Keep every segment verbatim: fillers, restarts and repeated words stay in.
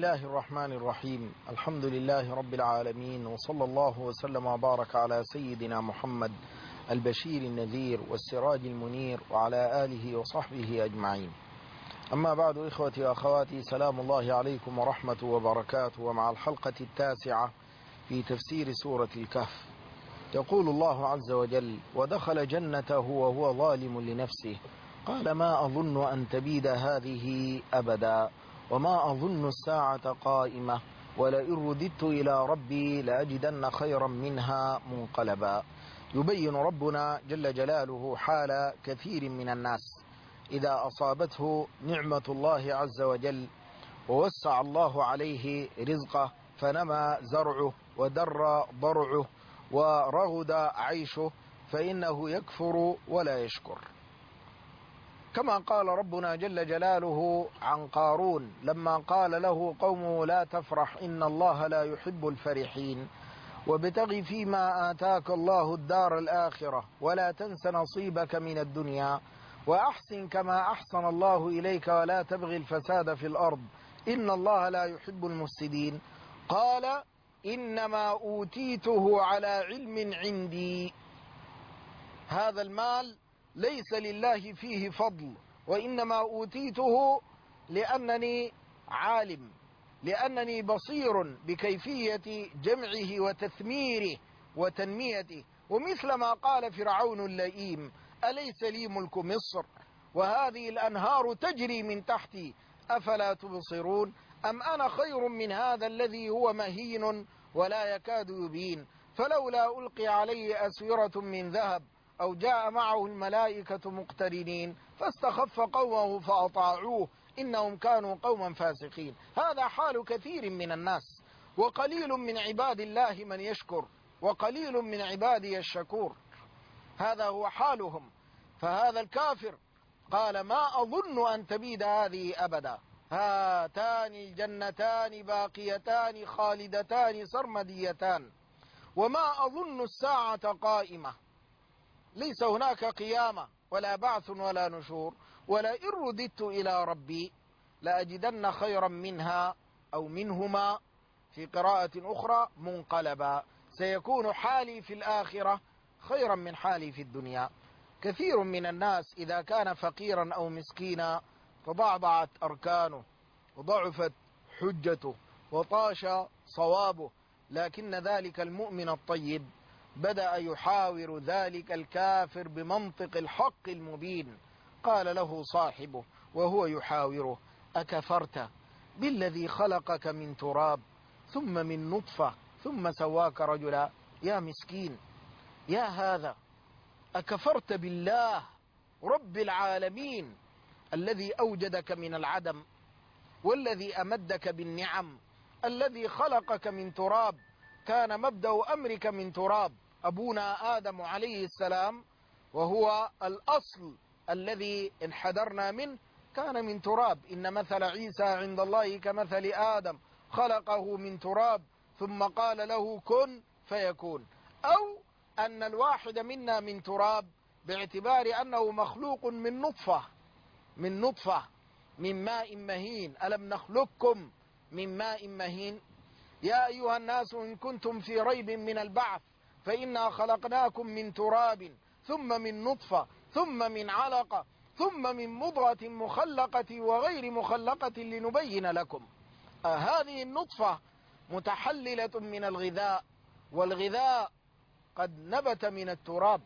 الله الرحمن الرحيم. الحمد لله رب العالمين، وصلى الله وسلم وبارك على سيدنا محمد البشير النذير والسراج المنير وعلى آله وصحبه أجمعين. أما بعد، إخوتي وأخواتي، سلام الله عليكم ورحمة وبركاته. ومع الحلقة التاسعة في تفسير سورة الكهف، يقول الله عز وجل: ودخل جنته وهو ظالم لنفسه قال ما أظن أن تبيد هذه أبدا وما أظن الساعة قائمة ولئن رددت إلى ربي لأجدن خيرا منها منقلبا. يبين ربنا جل جلاله حال كثير من الناس إذا أصابته نعمة الله عز وجل ووسع الله عليه رزقه فنمى زرعه ودر ضرعه ورغد عيشه، فإنه يكفر ولا يشكر، كما قال ربنا جل جلاله عن قارون لما قال له قومه: لا تفرح إن الله لا يحب الفرحين وابتغ فيما آتاك الله الدار الآخرة ولا تنس نصيبك من الدنيا وأحسن كما أحسن الله إليك ولا تبغي الفساد في الأرض إن الله لا يحب المفسدين. قال: إنما أوتيته على علم عندي. هذا المال ليس لله فيه فضل، وإنما أوتيته لأنني عالم، لأنني بصير بكيفية جمعه وتثميره وتنميته. ومثل ما قال فرعون اللئيم: أليس لي ملك مصر وهذه الأنهار تجري من تحتي أفلا تبصرون أم أنا خير من هذا الذي هو مهين ولا يكاد يبين فلولا ألقي عليه أسورة من ذهب أو جاء معه الملائكة مقترنين فاستخف قومه فأطاعوه إنهم كانوا قوما فاسقين. هذا حال كثير من الناس، وقليل من عباد الله من يشكر وقليل من عبادي الشكور. هذا هو حالهم. فهذا الكافر قال: ما أظن أن تبيد هذه أبدا، هاتان الجنتان باقيتان خالدتان سرمديتان وما أظن الساعة قائمة. ليس هناك قيامة ولا بعث ولا نشور. ولئن رددت إلى ربي لأجدن خيرا منها أو منهما، في قراءة أخرى منقلبا. سيكون حالي في الآخرة خيرا من حالي في الدنيا. كثير من الناس إذا كان فقيرا أو مسكينا تضعضعت أركانه وضعفت حجته وطاش صوابه، لكن ذلك المؤمن الطيب بدأ يحاور ذلك الكافر بمنطق الحق المبين. قال له صاحبه وهو يحاوره: أكفرت بالذي خلقك من تراب ثم من نطفة ثم سواك رجلا؟ يا مسكين، يا هذا، أكفرت بالله رب العالمين الذي أوجدك من العدم والذي أمدك بالنعم، الذي خلقك من تراب. كان مبدأ أمرك من تراب. أبونا آدم عليه السلام وهو الأصل الذي انحدرنا منه كان من تراب. إن مثل عيسى عند الله كمثل آدم خلقه من تراب ثم قال له كن فيكون. أو أن الواحد منا من تراب باعتبار أنه مخلوق من نطفة من نطفة من ماء مهين. ألم نخلقكم من ماء مهين؟ يا أيها الناس إن كنتم في ريب من البعث فإنا خلقناكم من تراب ثم من نطفة ثم من علقة ثم من مضغة مخلقة وغير مخلقة لنبين لكم. آه هذه النطفة متحللة من الغذاء، والغذاء قد نبت من التراب.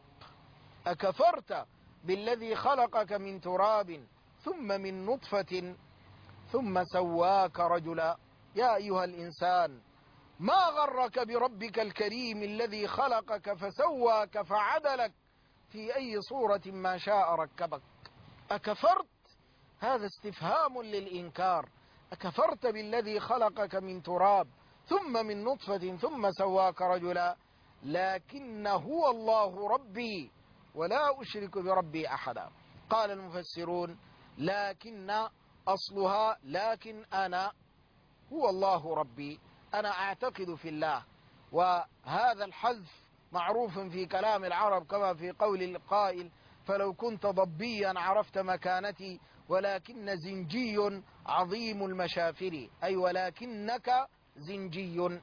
أكفرت بالذي خلقك من تراب ثم من نطفة ثم سواك رجلا. يا أيها الإنسان ما غرك بربك الكريم الذي خلقك فسواك فعدلك في أي صورة ما شاء ركبك. أكفرت؟ هذا استفهام للإنكار. أكفرت بالذي خلقك من تراب ثم من نطفة ثم سواك رجلا لكن هو الله ربي ولا أشرك بربي أحدا. قال المفسرون: لكن أصلها لكن أنا هو الله ربي، أنا أعتقد في الله. وهذا الحذف معروف في كلام العرب كما في قول القائل: فلو كنت ضبيا عرفت مكانتي، ولكن زنجي عظيم المشافر، أي ولكنك زنجي،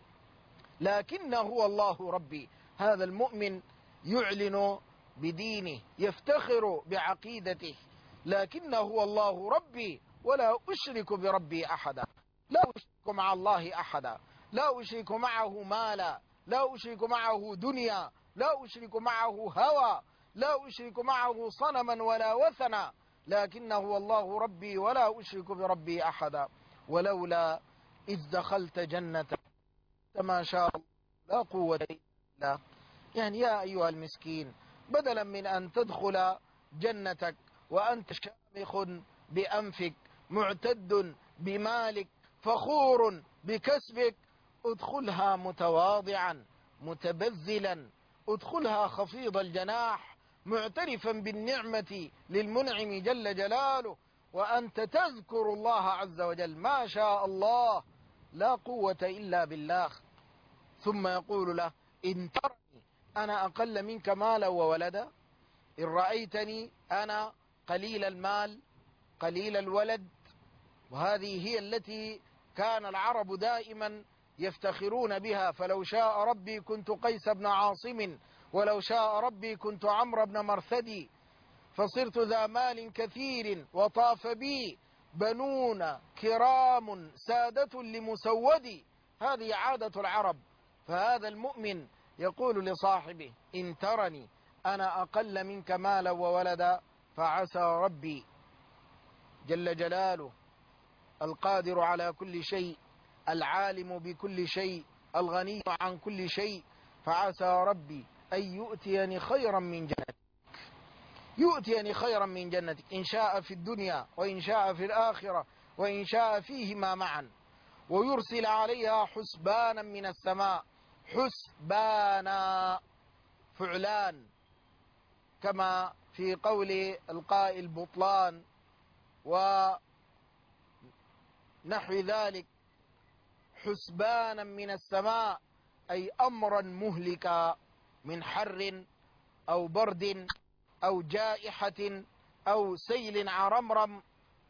لكن هو الله ربي. هذا المؤمن يعلن بدينه، يفتخر بعقيدته، لكن هو الله ربي ولا أشرك بربي أحدا، لا أشرك مع الله أحدا، لا أشرك معه مالا، لا أشرك معه دنيا، لا أشرك معه هوى، لا أشرك معه صنما ولا وثنا، لكنه هو الله ربي ولا أشرك بربي أحدا. ولولا إذ دخلت جنتك ما شاء الله لا قوة إلا بالله. يعني يا أيها المسكين، بدلا من أن تدخل جنتك وأنت شامخ بأنفك معتد بمالك فخور بكسبك، ادخلها متواضعا متبذلا، ادخلها خفيض الجناح معترفا بالنعمة للمنعم جل جلاله، وأنت تذكر الله عز وجل ما شاء الله لا قوة إلا بالله. ثم يقول له: إن ترني أنا أقل منك مالا وولدا، إن رأيتني أنا قليل المال قليل الولد. وهذه هي التي كان العرب دائما يفتخرون بها: فلو شاء ربي كنت قيس بن عاصم، ولو شاء ربي كنت عمرو بن مرثدي، فصرت ذا مال كثير وطاف بي بنون كرام سادة لمسودي. هذه عادة العرب. فهذا المؤمن يقول لصاحبه: إن ترني أنا أقل منك مالا وولدا، فعسى ربي جل جلاله القادر على كل شيء العالم بكل شيء الغني عن كل شيء، فعسى ربي أن يؤتيني خيرا من جنتك، يؤتيني خيرا من جنتك، إن شاء في الدنيا وإن شاء في الآخرة وإن شاء فيهما معا، ويرسل عليها حسبانا من السماء. حسبانا فعلان، كما في قول القائل بطلان ونحو ذلك. حسبانا من السماء أي أمرا مهلكا من حر أو برد أو جائحة أو سيل عرمرم،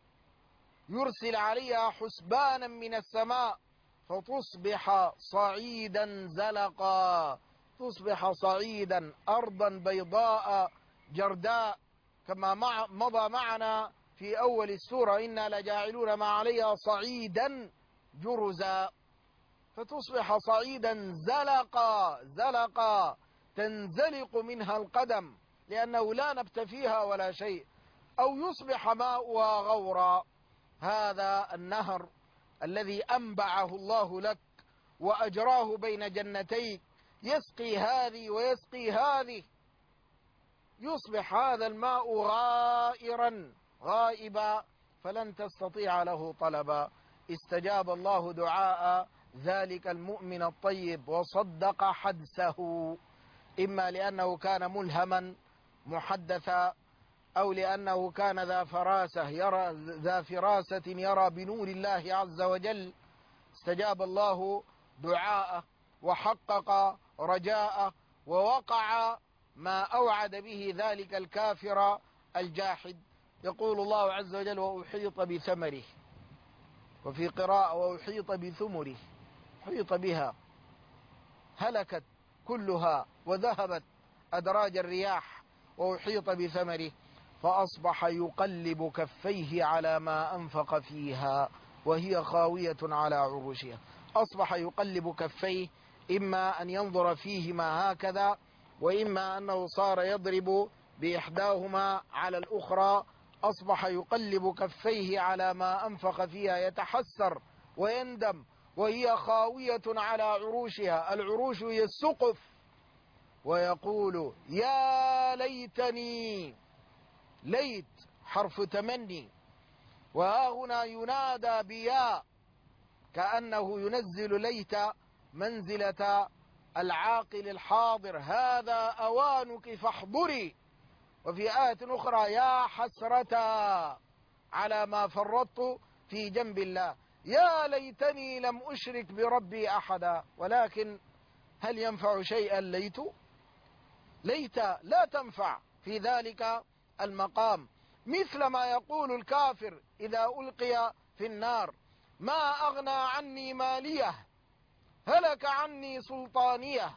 يرسل عليها حسبانا من السماء فتصبح صعيدا زلقا، تصبح صعيدا أرضا بيضاء جرداء، كما مع مضى معنا في أول السورة: إنا لجاعلون ما عليها صعيدا جرزا. فتصبح صعيدا زلقا، زلقا تنزلق منها القدم لأنه لا نبت فيها ولا شيء، أو يصبح ماؤها غورا. هذا النهر الذي أنبعه الله لك وأجراه بين جنتيك يسقي هذه ويسقي هذه، يصبح هذا الماء غائرا غائبا فلن تستطيع له طلبا. استجاب الله دعاء ذلك المؤمن الطيب وصدق حدسه، إما لأنه كان ملهما محدثا، أو لأنه كان ذا فراسة يرى ذا فراسة يرى بنور الله عز وجل. استجاب الله دعاءه وحقق رجاءه، ووقع ما أوعد به ذلك الكافر الجاحد. يقول الله عز وجل: وأحيط بثمره، وفي قراءة: وأحيط بثمره، أحيط بها، هلكت كلها وذهبت أدراج الرياح. وأحيط بثمره فأصبح يقلب كفيه على ما أنفق فيها وهي خاوية على عروشها. أصبح يقلب كفيه، إما أن ينظر فيهما هكذا، وإما أنه صار يضرب بإحداهما على الأخرى. أصبح يقلب كفيه على ما أنفق فيها يتحسر ويندم وهي خاوية على عروشها. العروش هي السقف. ويقول: يا ليتني، ليت حرف تمني، وها هنا ينادى بيا كأنه ينزل ليت منزلة العاقل الحاضر: هذا أوانك فاحضري. وفي آية أخرى: يا حسرة على ما فرطت في جنب الله، يا ليتني لم أشرك بربي أحدا. ولكن هل ينفع شيئا ليت؟ ليت لا تنفع في في ذلك المقام، مثل ما يقول الكافر إذا ألقي في النار: ما أغنى عني ماليه هلك عني سلطانيه.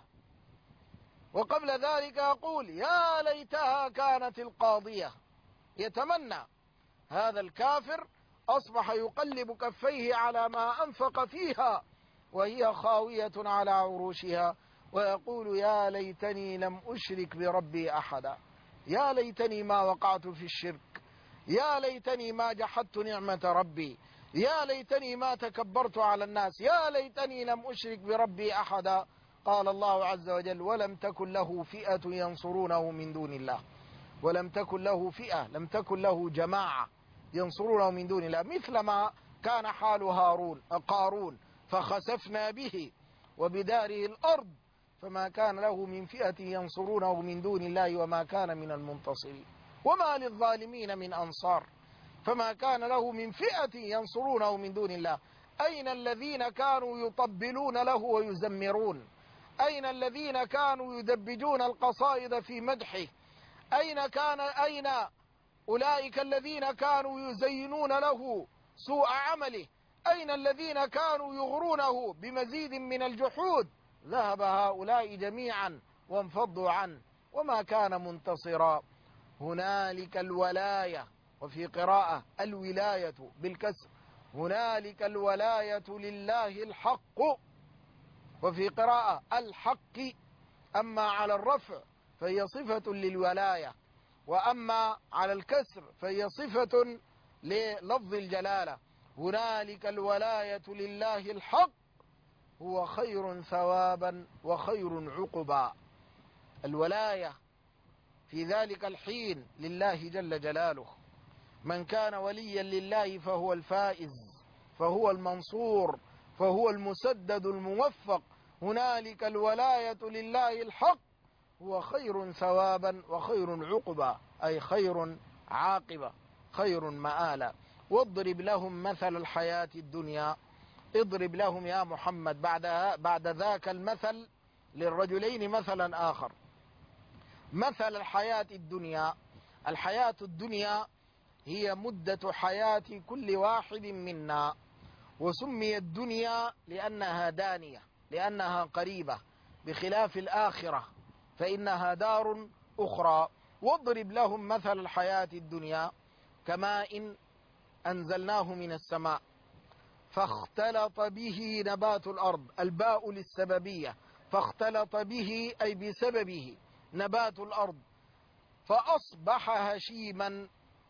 وقبل ذلك يقول: يا ليتها كانت القاضية. يتمنى هذا الكافر أصبح يقلب كفيه على ما أنفق فيها وهي خاوية على عروشها، ويقول: يا ليتني لم أشرك بربي أحدا، يا ليتني ما وقعت في الشرك، يا ليتني ما جحدت نعمة ربي، يا ليتني ما تكبرت على الناس، يا ليتني لم أشرك بربي أحدا. قال الله عز وجل: ولم تكن له فئة ينصرونه من دون الله. ولم تكن له فئة، لم تكن له جماعة ينصرونه من دون الله، مثل ما كان حال هارون قارون: فخسفنا به وبداره الأرض فما كان له من فئة ينصرونه من دون الله وما كان من المنتصرين وما للظالمين من أنصار. فما كان له من فئة ينصرونه من دون الله. أين الذين كانوا يطبلون له ويزمرون؟ أين الذين كانوا يدبجون القصائد في مدحه؟ أين كان أين أولئك الذين كانوا يزينون له سوء عمله؟ أين الذين كانوا يغرونه بمزيد من الجحود؟ ذهب هؤلاء جميعا وانفضوا عنه وما كان منتصرا. هنالك الولاية، وفي قراءة الولاية بالكسر: هنالك الولاية لله الحق، وفي قراءة الحق. أما على الرفع فهي صفة للولاية، وأما على الكسر فهي صفة للفظ الجلالة. هنالك الولاية لله الحق هو خير ثوابا وخير عقبا. الولاية في ذلك الحين لله جل جلاله. من كان وليا لله فهو الفائز، فهو المنصور، فهو المسدد الموفق. هنالك الولاية لله الحق هو خير ثوابا وخير عقبا، أي خير عاقبة، خير مآلا. واضرب لهم مثل الحياة الدنيا. اضرب لهم يا محمد بعد بعد ذاك المثل للرجلين مثلا آخر: مثل الحياة الدنيا. الحياة الدنيا هي مدة حياة كل واحد منا، وسميت الدنيا لأنها دانية، لأنها قريبة، بخلاف الآخرة فإنها دار أخرى. واضرب لهم مثل الحياة الدنيا كماء أنزلناه من السماء فاختلط به نبات الأرض. الباء للسببية: فاختلط به أي بسببه نبات الأرض فأصبح هشيما.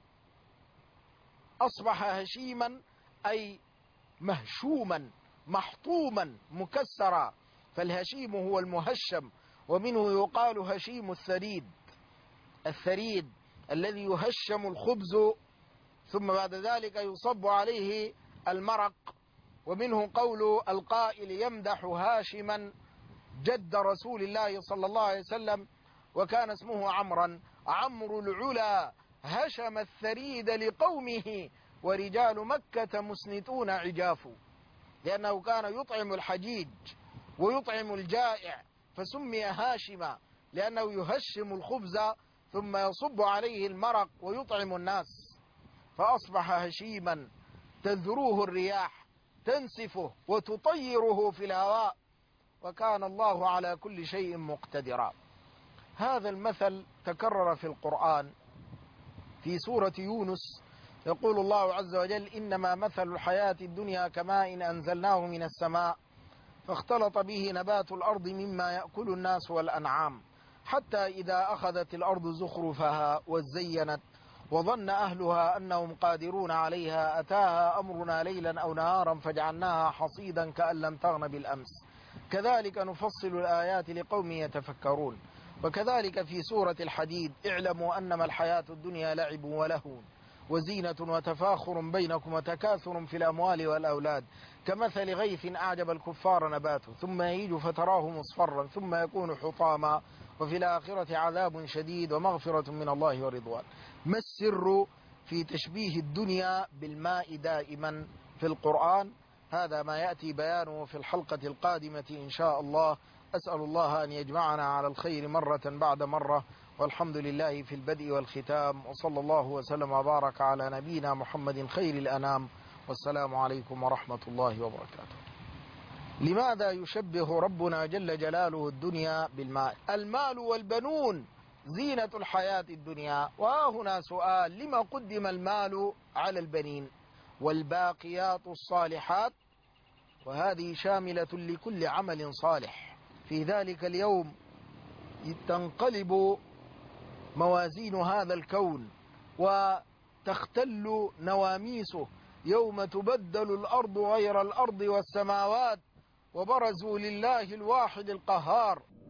أصبح هشيما أي مهشوما محطوما مكسرا، فالهشيم هو المهشم، ومنه يقال هشيم الثريد. الثريد الذي يهشم الخبز ثم بعد ذلك يصب عليه المرق. ومنه قول القائل يمدح هاشما جد رسول الله صلى الله عليه وسلم وكان اسمه عمرا: عمرو العلا هشم الثريد لقومه ورجال مكة مسنتون عجاف. لأنه كان يطعم الحجيج ويطعم الجائع فسمي هاشما، لأنه يهشم الخبز ثم يصب عليه المرق ويطعم الناس. فأصبح هشيما تذروه الرياح تنسفه وتطيره في الهواء، وكان الله على كل شيء مقتدرا. هذا المثل تكرر في القرآن في سورة يونس. يقول الله عز وجل: إنما مثل الحياة الدنيا كماء أنزلناه من السماء فاختلط به نبات الأرض مما يأكل الناس والأنعام حتى إذا أخذت الأرض زخرفها وزينت وظن أهلها أنهم قادرون عليها أتاها أمرنا ليلا أو نهارا فجعلناها حصيدا كأن لم تغن بالأمس كذلك نفصل الآيات لقوم يتفكرون. وكذلك في سورة الحديد: اعلموا أنما الحياة الدنيا لعب ولهو وزينة وتفاخر بينكم وتكاثر في الأموال والأولاد كمثل غيث أعجب الكفار نباته ثم يهيج فتراه مصفرا ثم يكون حطاما وفي الآخرة عذاب شديد ومغفرة من الله ورضوان. ما السر في تشبيه الدنيا بالماء دائما في القرآن؟ هذا ما يأتي بيانه في الحلقة القادمة إن شاء الله. أسأل الله أن يجمعنا على الخير مرة بعد مرة، والحمد لله في البدء والختام، وصلى الله وسلم وبارك على نبينا محمد خير الأنام، والسلام عليكم ورحمة الله وبركاته. لماذا يشبه ربنا جل جلاله الدنيا بالمال؟ المال والبنون زينة الحياة الدنيا. وهنا سؤال: لما قدم المال على البنين؟ والباقيات الصالحات، وهذه شاملة لكل عمل صالح. في ذلك اليوم تنقلب موازين هذا الكون وتختل نواميسه، يوم تبدل الأرض غير الأرض والسماوات، وبرزوا لله الواحد القهار.